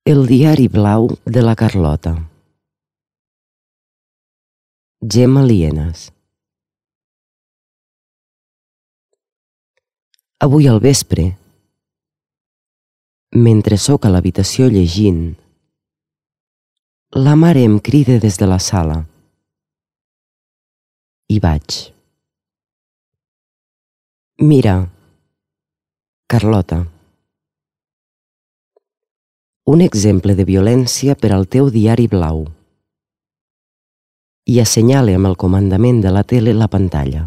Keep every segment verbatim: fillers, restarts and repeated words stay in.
El diari blau de la Carlota. Gemma Lienas. Avui al vespre, mentre sóc a l'habitació llegint, la mare em crida des de la sala. Hi vaig. Mira, Carlota, un exemple de violència per al teu diari blau. I assenyale amb el comandament de la tele la pantalla.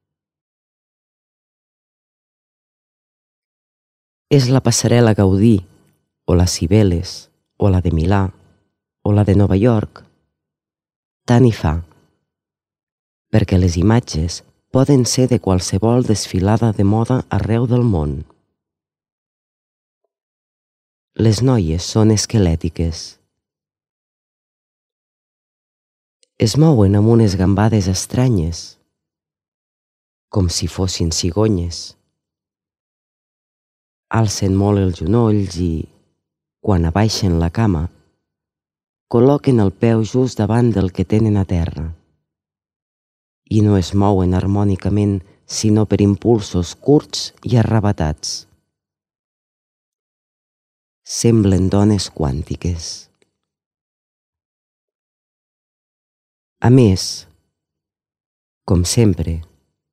És la passarel·la Gaudí, o la Cibeles, o la de Milà, o la de Nova York. Tant hi fa, perquè les imatges poden ser de qualsevol desfilada de moda arreu del món. Les noies són esquelètiques. Es mouen amb unes gambades estranyes, com si fossin cigonyes. Alcen molt els genolls i, quan abaixen la cama, col·loquen el peu just davant del que tenen a terra i no es mouen harmònicament sinó per impulsos curts i arravatats. Semblen dones quàntiques. A més, com sempre,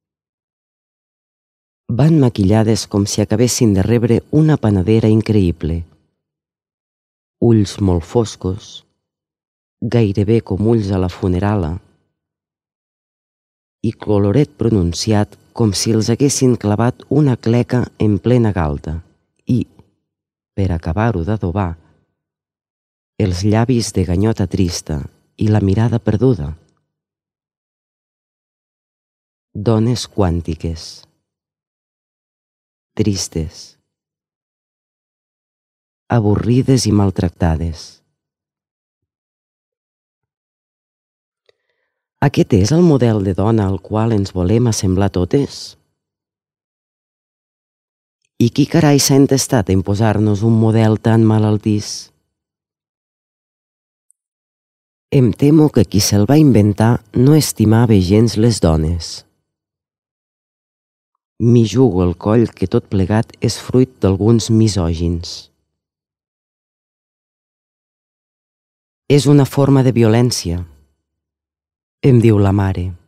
van maquillades com si acabessin de rebre una panadera increïble. Ulls molt foscos, gairebé com ulls a la funerala, i coloret pronunciat com si els haguessin clavat una cleca en plena galta i, per acabar-ho d'adobar, els llavis de ganyota trista i la mirada perduda. Dones quàntiques. Tristes. Avorrides i maltractades. Aquest és el model de dona al qual ens volem assemblar totes? I qui carai s'ha entestat a imposar-nos un model tan malaltís? Em temo que qui se'l va inventar no estimava gens les dones. M'hi jugo el coll que tot plegat és fruit d'alguns misògins. És una forma de violència, em diu la mare.